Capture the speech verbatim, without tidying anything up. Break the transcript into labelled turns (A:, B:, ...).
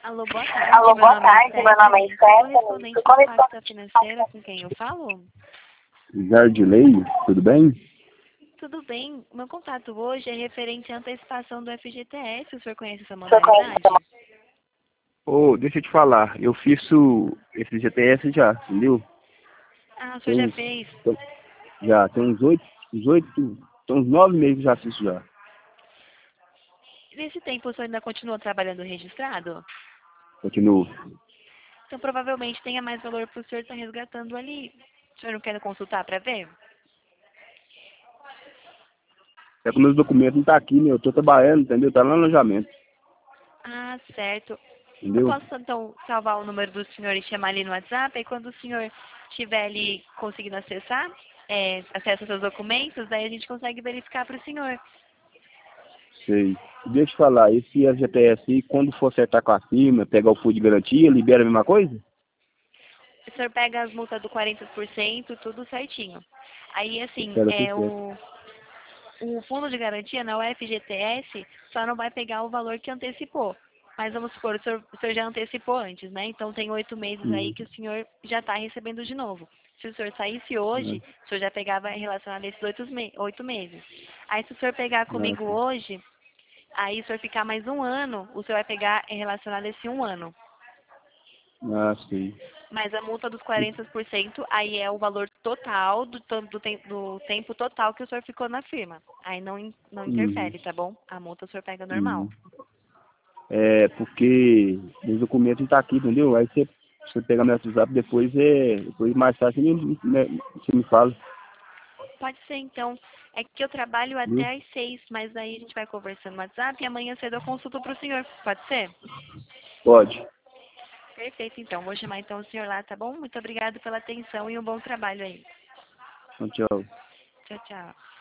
A: Alô, boa tarde.
B: Alô,
A: Meu
B: boa
A: nome é
B: tarde. Meu nome é
A: Stephanie. Sou
B: Stephanie.
A: correspondente
B: Sou
A: do Pacta
B: correspondente.
A: Financeira, com quem eu falo?
C: Jardilei, tudo bem?
A: Tudo bem. Meu contato hoje é referente à antecipação do F G T S. O senhor conhece essa
B: O senhor conhece
A: modalidade?
B: essa
C: Ô, deixa eu te falar, eu fiz o, esse G T S já, entendeu?
A: Ah, o senhor
C: Tem
A: já
C: uns,
A: fez.
C: tem- já, tem uns oito, uns oito, tem uns nove meses que já fiz já.
A: Nesse tempo, o senhor ainda continua trabalhando registrado?
C: Continuo.
A: Então, provavelmente tenha mais valor para o senhor estar resgatando ali. O senhor não quer consultar para ver?
C: É que meus documentos não tá aqui, né? Eu tô trabalhando, entendeu? Tá lá no alojamento,
A: Ah, certo. Eu
C: entendeu?
A: posso, então, salvar o número do senhor e chamar ali no WhatsApp, e quando o senhor estiver ali conseguindo acessar, é, acessa seus documentos, daí a gente consegue verificar para o senhor.
C: Sei. Deixa eu te falar, esse F G T S aí, quando for acertar com a firma, pegar o fundo de garantia, libera a mesma coisa?
A: O senhor pega as multas do quarenta por cento, tudo certinho. Aí, assim,
C: Espera tudo
A: é
C: certo.
A: o, o fundo de garantia na U F G T S só não vai pegar o valor que antecipou. Mas vamos supor, o senhor, o senhor já antecipou antes, né? Então tem oito meses aí
C: Uhum.
A: que o senhor já está recebendo de novo. Se o senhor saísse hoje,
C: Uhum.
A: o senhor já pegava relacionado a esses oito, me oito meses. Aí se o senhor pegar
C: Ah,
A: comigo
C: sim.
A: hoje, aí o senhor ficar mais um ano, o senhor vai pegar relacionado a esse um ano.
C: Ah, sim.
A: Mas a multa dos quarenta por cento aí é o valor total do, tam- do, tem- do tempo total que o senhor ficou na firma. Aí não, in- não
C: Uhum.
A: interfere, tá bom? A multa o senhor pega normal.
C: Uhum. É, porque os documentos não tá aqui, entendeu? Aí você, você pega meu WhatsApp, depois é. Depois mais tarde você me, me- você me fala,
A: Pode ser então. É que eu trabalho
C: viu?
A: até às seis, mas aí a gente vai conversando no WhatsApp e amanhã cedo eu consulto pro senhor. Pode ser?
C: Pode.
A: Perfeito, então. Vou chamar então o senhor lá, tá bom? Muito obrigado pela atenção e um bom trabalho aí.
C: Então, tchau.
A: Tchau, tchau.